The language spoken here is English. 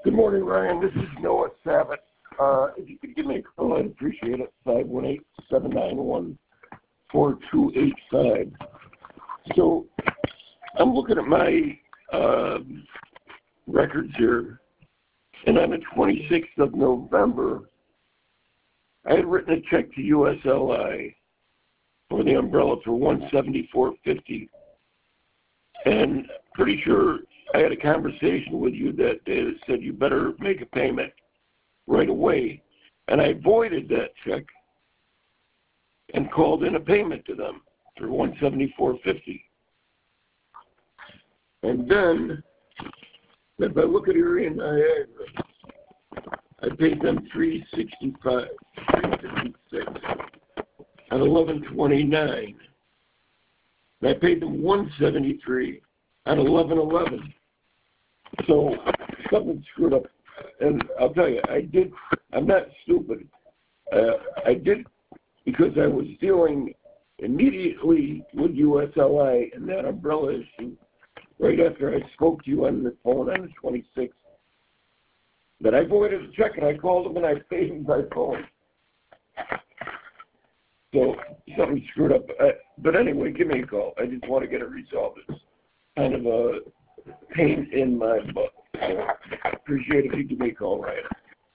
Good morning, Ryan. This is Noah Sabat. If you could give me a call, I'd appreciate it. 518-791-4285. So I'm looking at my records here, and on the 26th of November, I had written a check to USLI for the umbrella for $174.50, and pretty sure I had a conversation with you that said you better make a payment right away, and I voided that check and called in a payment to them for $174.50. And then, if I look at Erie and Niagara, I paid them $365, $356 on 11/29. And I paid them $173 on 11/11. So something screwed up. And I'll tell you, I'm not stupid. I did because I was dealing immediately with USLI and that umbrella issue right after I spoke to you on the phone on the 26th. But I voided the check and I called them and I paid them by phone. So something screwed up. But anyway, give me a call. I just want to get it resolved. It's kind of a pain in my butt. So appreciate it if you give me a call, Ryan.